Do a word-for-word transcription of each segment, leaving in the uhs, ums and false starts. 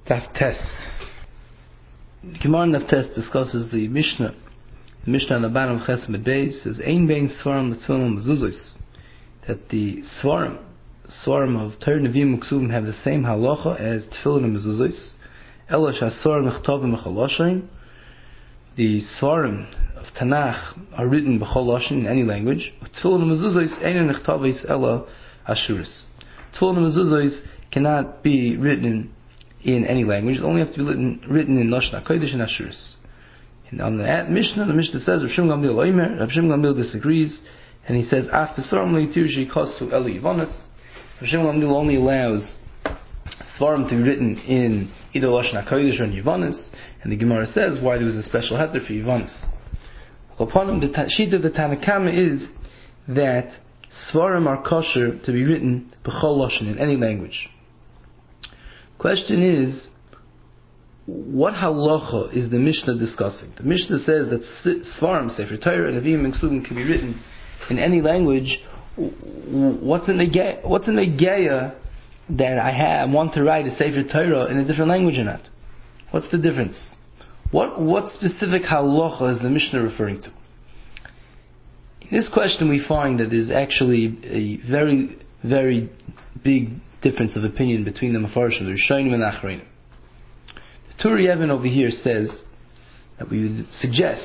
Daf Tes. Gemara in Daf Tes discusses the Mishnah. The Mishnah on the bottom of Chesed Beis says, Ein bein svarim l'tfilim mezuzos. That the svarim, svarim of Torah Nevi'im Uksuvim have the same halacha as tefillin and mezuzos. Ela shasvarim nechtovim b'chol lashon. The svarim of Tanakh are written b'chol lashon in any language. Tefillin and mezuzos ein nechtavis ela ashuris. Tefillin and mezuzos cannot be written in any language. It only has to be written, written in Lashon HaKodesh and Ashuris. And on the Mishnah, the Mishnah says, Rav Shimon Gamliel Oimer, Rav Shimon Gamliel disagrees, and he says, Af Besarim Leitirshi Kosu Eli Yivonis. Rav Shimon Gamliel only allows Svarim to be written in either Lashon HaKodesh or in Yivonis, and the Gemara says why there was a special heter for Yivonis. Upon him, the sheet of the Tanakama is that Svarim are kosher to be written b'chol lashon in any language. Question is, what halacha is the Mishnah discussing? The Mishnah says that Svarim, Sefer Torah, and Nevi'im and Ksuvim can be written in any language. What's an negeya? What's an negeya that I have I want to write a Sefer Torah in a different language or not? What's the difference? What what specific halacha is the Mishnah referring to? In this question, we find that there's actually a very very big difference of opinion between the Mefarshim, the Rishonim and the Achronim. The Tur Yevon over here says that we would suggest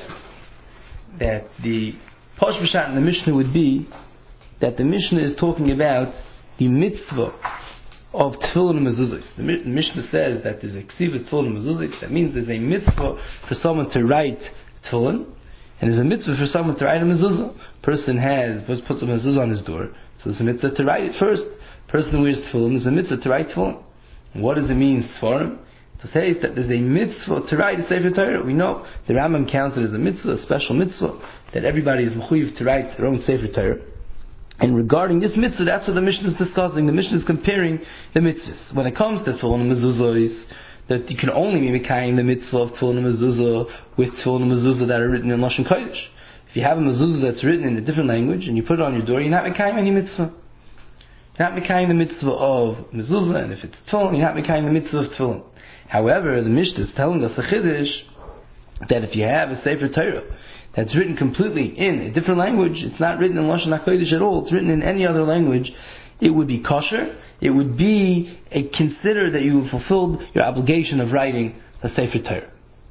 that the Posh B'Shat in the Mishnah would be that the Mishnah is talking about the mitzvah of Tefillin and Mezuzos. The Mishnah says that there's a Ksivas Tefillin and Mezuzos. That means there's a mitzvah for someone to write Tefillin, and there's a mitzvah for someone to write a mezuzah. Person has, puts a mezuzah on his door, so there's a mitzvah to write it first. Person who wears tefillin is a mitzvah to write tefillin. What does it mean, svarim? To say that there's a mitzvah to write a Sefer Torah. We know the Rambam counts it as a mitzvah, a special mitzvah, that everybody is mechuyev to write their own Sefer Torah. And regarding this mitzvah, that's what the Mishnah is discussing. The Mishnah is comparing the mitzvahs. When it comes to tefillin and mezuzah, that you can only be mekayim the mitzvah of tefillin and mezuzah with tefillin and mezuzah that are written in Lashon Kodesh. If you have a mezuzah that's written in a different language and you put it on your door, you're not mekayim any mitzvah. You're not mekayim the mitzvah of mezuzah, and if it's tefillin, you're not mekayim the mitzvah of tefillin. However, the Mishnah is telling us a chiddush that if you have a Sefer Torah that's written completely in a different language, it's not written in Lashon HaKodesh at all, it's written in any other language, it would be kosher. It would be a consider that you have fulfilled your obligation of writing a Sefer Torah.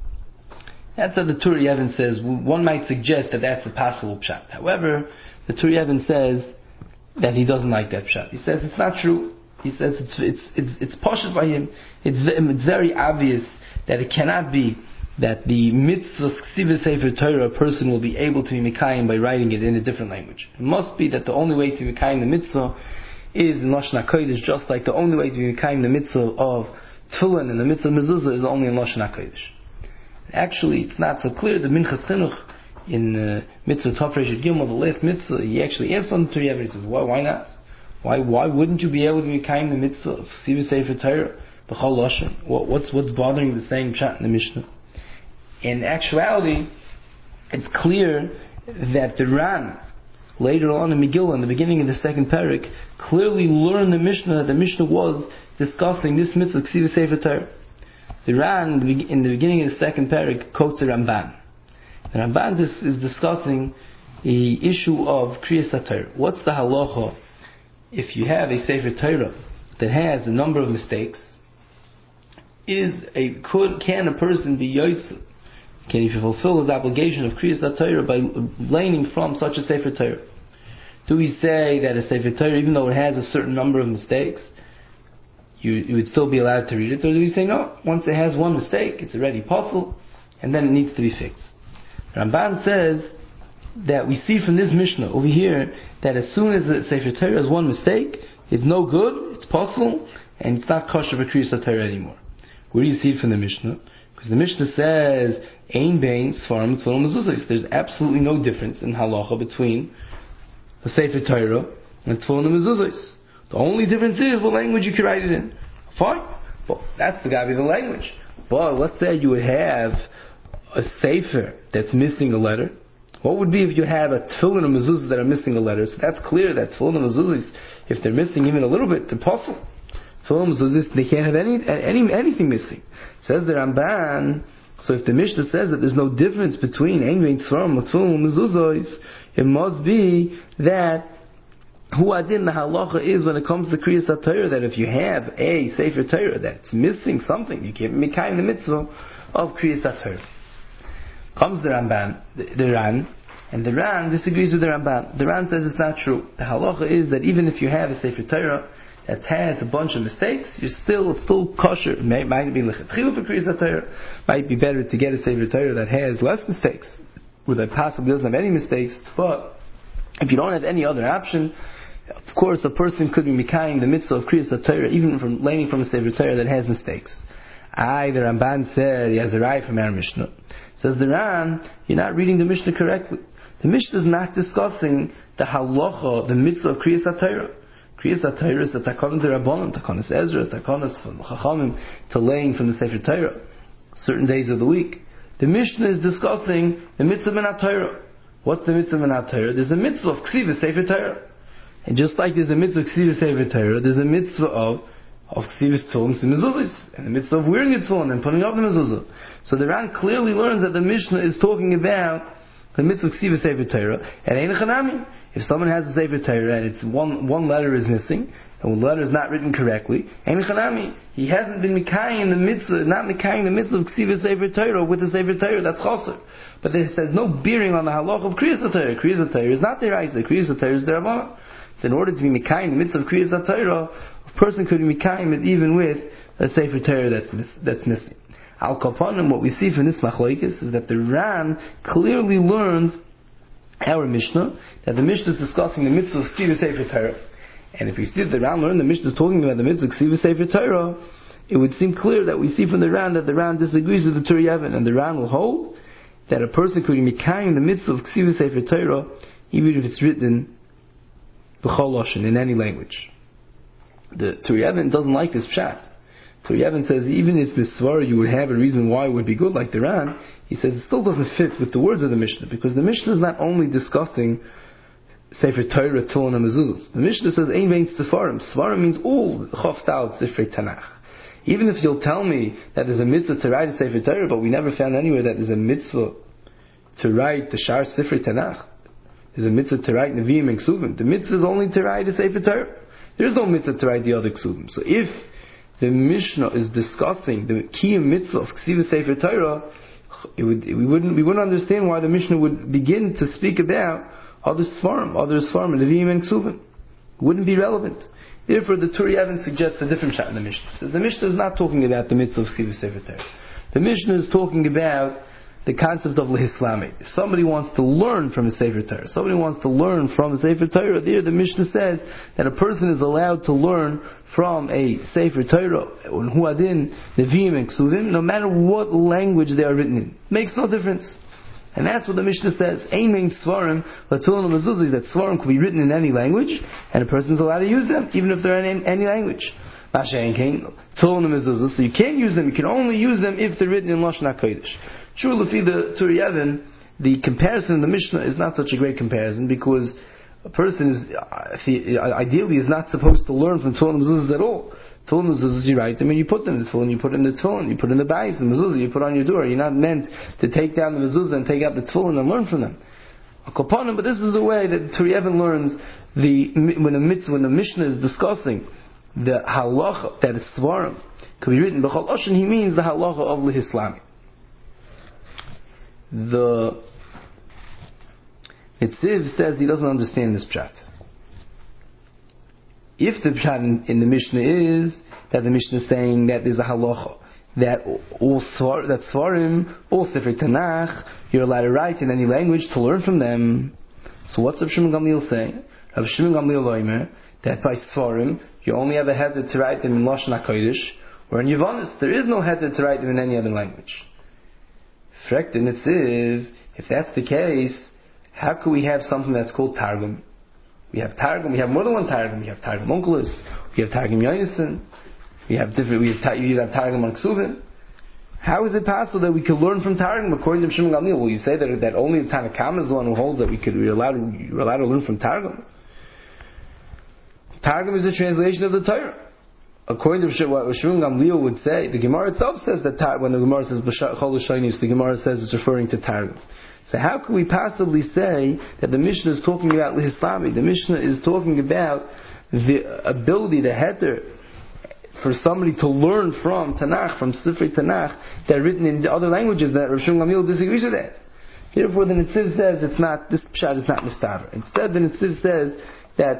That's what the Tur Yevon says. One might suggest that that's the possible pshat. However, the Tur Yevon says that he doesn't like that pshat. He says it's not true. He says it's it's it's it's poshut by him. It's it's very obvious that it cannot be that the mitzvah ksiva Sefer Torah a person will be able to be mekayim by writing it in a different language. It must be that the only way to be mekayim the mitzvah is in Lashon HaKodesh, just like the only way to be mekayim the mitzvah of tefillin and the mitzvah of mezuzah is only in Lashon HaKodesh. Actually, it's not so clear. The Minchas Chinuch in uh, mitzvah Tov Resh Gimel, the last mitzvah, he actually asks on the Tur Yevon. He says, "Why? Why not? Why? Why wouldn't you be able to be mekayim the mitzvah of Ksiva Sefer Torah b'chol lashon? What, what's what's bothering the same pshat in the Mishnah?" In actuality, it's clear that the Ran, later on in Megillah, in the beginning of the second parak, clearly learned the Mishnah, that the Mishnah was discussing this mitzvah, Ksiva Sefer Torah. The Ran, in the beginning of the second parak, quotes the Ramban. The Ramban is, is discussing the issue of Kriyas HaTorah. What's the halacha if you have a Sefer Torah that has a number of mistakes? Is a could can a person be yotzei? Can he fulfill his obligation of Kriyas HaTorah by learning from such a Sefer Torah? Do we say that a Sefer Torah, even though it has a certain number of mistakes, you, you would still be allowed to read it? Or do we say no, once it has one mistake, it's already possible, and then it needs to be fixed? Ramban says that we see from this Mishnah over here that as soon as the Sefer Torah has one mistake, it's no good, it's possible, and it's not kosher for Kriyas HaTorah anymore. Where do you see it from the Mishnah? Because the Mishnah says, Ein bein svarim tefillin mezuzos. There's absolutely no difference in halacha between the Sefer Torah and tefillin and mezuzos. The only difference is what language you can write it in. Fine. Well, that's the gotta be the language. But let's say you would have a Sefer that's missing a letter. What would be if you have a tefillin and mezuzah that are missing a letter? So that's clear that tefillin and mezuzos, if they're missing even a little bit, they're possible. Tefillin mezuzos, they can't have any, any anything missing. Says the Ramban, so if the Mishnah says that there's no difference between ein bein tefillin and tefillin mezuzos, it must be that Hu adin, the halacha is when it comes to Kriyas HaTorah, that if you have a Sefer Torah that's missing something, you can't be mekayim the mitzvah of Kriyas HaTorah. Comes the Ramban, the, the Ran, and the Ran disagrees with the Ramban. The Ran says it's not true. The halacha is that even if you have a Sefer Torah that has a bunch of mistakes, you're still it's still kosher. It may, might be lechatchila for Kriyas HaTorah. Might be better to get a Sefer Torah that has less mistakes, or that possibly doesn't have any mistakes. But if you don't have any other option, of course, a person could be mekayim the mitzvah of Kriyas HaTorah even from learning from a Sefer Torah that has mistakes. I, the Ramban said, he has a right from our Mishnah. Says the Ran, you're not reading the Mishnah correctly. The Mishnah is not discussing the halacha, the mitzvah of Kriyas HaTorah. Kriyas HaTorah is the takanas to Rabbanim, takanas Ezra, takanas from Chachamim to laying from the Sefer Torah, certain days of the week. The Mishnah is discussing the mitzvah min HaTorah. What's the mitzvah min HaTorah? There's a mitzvah of Ksivas Sefer Torah. And just like there's a mitzvah of Ksivas Sefer Torah, there's a mitzvah of of Ksivas Tefillin and mezuzos, and the mitzvah of wearing a tefillin and putting up the mezuzah. So the Ran clearly learns that the Mishnah is talking about the mitzvah of Ksivas Sefer Torah, and ein chanami. If someone has a Sefer Torah and it's one one letter is missing, and one letter is not written correctly, ein chanami. He hasn't been mekayim the mitzvah, not mekayim the mitzvah of Ksivas Sefer Torah with the Sefer Torah. That's chaser. But there says no bearing on the halach of Kriyas HaTorah. Kriyas HaTorah is not the Raisa. Kriyas HaTorah is the Rabbanan. So in order to be mekayim the mitzvah of Kriyas HaTorah, a person could be mekayim it even with a Sefer Torah that's miss, that's missing. Al Kapanim, what we see from this machlokes is that the Ran clearly learned our Mishnah, that the Mishnah is discussing the mitzvah of Ksivas Sefer Torah. And if we see that the Ran learned the Mishnah is talking about the mitzvah of Ksivas Sefer Torah, it would seem clear that we see from the Ran that the Ran disagrees with the Tur Yevon, and the Ran will hold that a person could be mekayim the mitzvah of Ksivas Sefer Torah even if it's written b'chol lashon, in any language. The Tur Yevon doesn't like this pshat. Tur Yevon says even if this svara you would have a reason why it would be good like the Ran, he says it still doesn't fit with the words of the Mishnah, because the Mishnah is not only discussing Sefer Torah, Tefillin, and mezuzos. The Mishnah says ein bein sefarim. Sefarim means all Chof Tal Sifrei Tanakh. Even if you'll tell me that there's a mitzvah to write a Sefer Torah, but we never found anywhere that there's a mitzvah to write the Shar Sifrei Tanakh. There's a mitzvah to write Nevi'im and Ksuvim. The mitzvah is only to write a Sefer Torah. There is no mitzvah to write the other Ksuvim. So if the Mishnah is discussing the key mitzvah of Ksiva Sefer Torah, it would, we wouldn't we wouldn't understand why the Mishnah would begin to speak about other Sfarim, other Sfarim, Nevi'im and Ksuvim. It wouldn't be relevant. Therefore, the Tur Yevon suggests a different shot in the Mishnah. It says the Mishnah is not talking about the mitzvah of Ksiva Sefer Torah. The Mishnah is talking about the concept of lehislami. If somebody wants to learn from a Sefer Torah, somebody wants to learn from a Sefer Torah, there the Mishnah says that a person is allowed to learn from a Sefer Torah, Huadin, Nevi'im and Ksuvim, no matter what language they are written in. It makes no difference. And that's what the Mishnah says. Aiming Svarim, Latulun Mezuzah, that Svarim can be written in any language, and a person is allowed to use them, even if they're in any language. So you can't use them, you can only use them if they're written in Lashon HaKodesh. True, Lefi the Tur Yevon, the comparison in the Mishnah is not such a great comparison, because a person is ideally is not supposed to learn from Tefillin and mezuzahs at all. Tefillin and mezuzahs, you write them and you put them in the Tefillin, you put in the Tefillin, you put in the bayis, the mezuzah you put on your door. You're not meant to take down the mezuzah and take out the Tefillin and learn from them. But this is the way that Tur Yevon learns the when the mitzvah, when the Mishnah is discussing the halacha that is svarim could be written b'chol lashon, he means the halacha of lehislami. The Nitziv says he doesn't understand this pshat. If the pshat in, in the Mishnah is that the Mishnah is saying that there's a halacha that all svar, that svarim, all sefer Tanakh, you're allowed to write in any language to learn from them. So what's Rav Shimon Gamliel saying? Rav Shimon Gamliel Oimer that by svarim you only have a heter to write them in Lashon HaKodesh, or in Yavanis there is no heter to write them in any other language. Frekt in Nitziv, if that's the case, how could we have something that's called Targum? We have Targum, we have more than one Targum. We have Targum Onkelos, we have Targum Yonason, we have different, we have, we have Targum on Ksuvim. How is it possible that we could learn from Targum according to Shimon Gamliel? Will you say that, that only the Tanna Kama is the one who holds that we could, we're allowed, we're allowed to learn from Targum? Targum is a translation of the Torah. according to what Shmuel Gamliel would say, the Gemara itself says that tar- when the Gemara says Chol Shainis, the Gemara says it's referring to Targum. So how could we possibly say that the Mishnah is talking about Lihislami? The Mishnah is talking about the ability, the heter, for somebody to learn from Tanakh, from Sifrei Tanakh, that are written in other languages, that Rav Shmuel Gamliel disagrees with that. Therefore, the Netziv says it's not, this pshat is not mistaver. Instead, the Netziv says that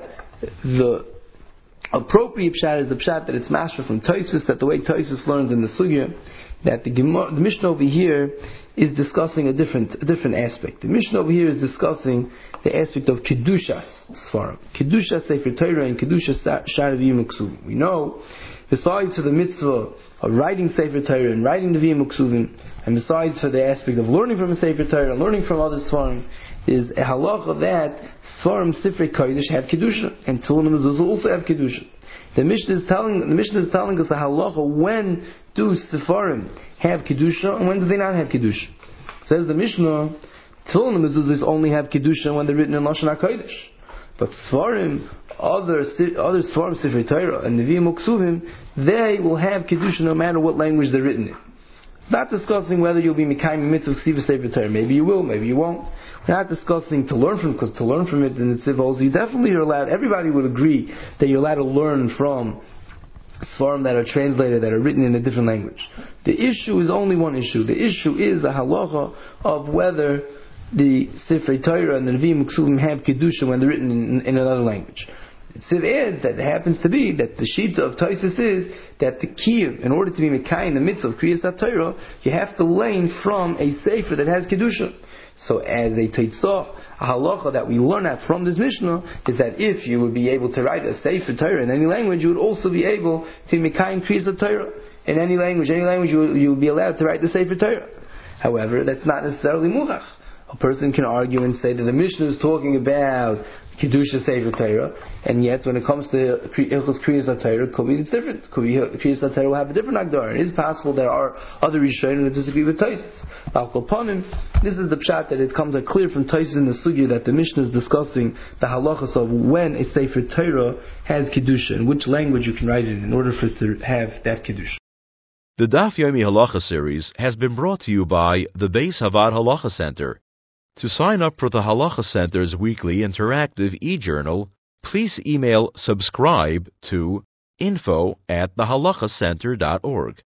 the appropriate pshat is the pshat that it's mashma from Tosfos, that the way Tosfos learns in the Sugya, that the, Gemara, the Mishnah over here is discussing a different a different aspect. The Mishnah over here is discussing the aspect of Kedushas Svarim. Kedushas Sefer Torah and Kedushas Sha'ar V'yim Uksuvim. We know, besides for the mitzvah of writing Sefer Torah and writing the V'yim Uksuvim, and besides for the aspect of learning from a Sefer Torah and learning from other Svarim, is a halacha that Svarim Sifrei Kodesh have Kedusha, and Tehillim and Mezuzah also have Kedusha. The Mishnah is telling the Mishnah is telling us a halacha when do Sefarim have Kedusha and when do they not have Kedusha. Says the Mishnah, Tehillim and Mezuzahs only have Kedusha when they're written in Lashon HaKodesh. But Sefarim, other other Sefarim Sifrei Torah and Nevi'im Uksuvim, they will have Kedusha no matter what language they're written in. It's not discussing whether you'll be Mekayim mitzvah Ksiva Sefer Torah. Maybe you will, maybe you won't. We're not discussing to learn from, because to learn from it in the Tzivos, you definitely are allowed, everybody would agree that you're allowed to learn from Svarim that are translated, that are written in a different language. The issue is only one issue. The issue is a halacha of whether the Sifrei Torah and the Nevi'im Uksuvim have Kedusha when they're written in, in another language. Siv adds that it happens to be that the shita of Tosfos is that the kiyum, in order to be Mekayim the mitzvah of Kriyas HaTorah, you have to learn from a sefer that has Kedusha. So as a teitzah, a halacha that we learn at from this Mishnah is that if you would be able to write a sefer Torah in any language, you would also be able to Mekayim Kriyas HaTorah in any language. Any language you would, you would be allowed to write the sefer Torah. However, that's not necessarily muhach. A person can argue and say that the Mishnah is talking about Kedusha Sefer Torah, and yet when it comes to Ilchos Kriyas HaTorah, could be it's different. Could be Kriyas HaTorah will have a different Agdar. It is possible there are other Rishonim that disagree with Tosfos. Al Kol Panim, this is the pshat that it comes out clear from Tosfos in the Sugya that the Mishnah is discussing the halachas of when a Sefer Torah has Kedusha, and which language you can write it in in order for it to have that Kedusha. The Daf Yomi Halacha series has been brought to you by the Beis Havad Halacha Center. To sign up for the Halacha Center's weekly interactive e-journal, please email subscribe to info at the halacha center dot org.